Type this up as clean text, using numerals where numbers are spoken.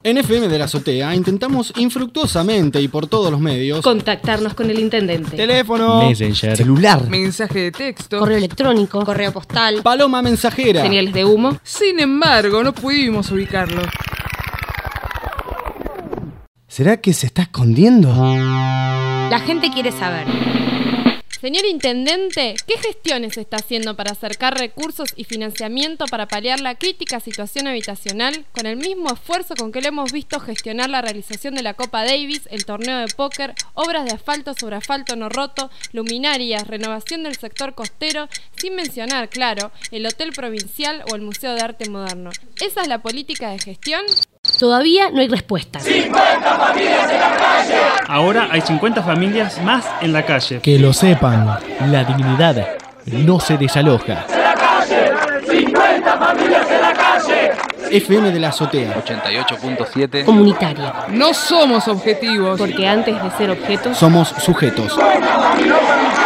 En FM de la Azotea intentamos infructuosamente y por todos los medios contactarnos con el intendente. Teléfono, Messenger, celular, mensaje de texto, correo electrónico, correo postal, paloma mensajera, señales de humo. Sin embargo, no pudimos ubicarlo. ¿Será que se está escondiendo? La gente quiere saber. Señor Intendente, ¿qué gestiones está haciendo para acercar recursos y financiamiento para paliar la crítica situación habitacional, con el mismo esfuerzo con que lo hemos visto gestionar la realización de la Copa Davis, el torneo de póker, obras de asfalto sobre asfalto no roto, luminarias, renovación del sector costero, sin mencionar, claro, el Hotel Provincial o el Museo de Arte Moderno? ¿Esa es la política de gestión? Todavía no hay respuesta. 50 familias en la calle. Ahora hay 50 familias más en la calle. Que lo sepan, la dignidad no se desaloja. En la calle, 50 familias en la calle. FM de la Azotea 88.7 Comunitaria. No somos objetivos. Porque antes de ser objetos, somos sujetos. 50 familias en la calle.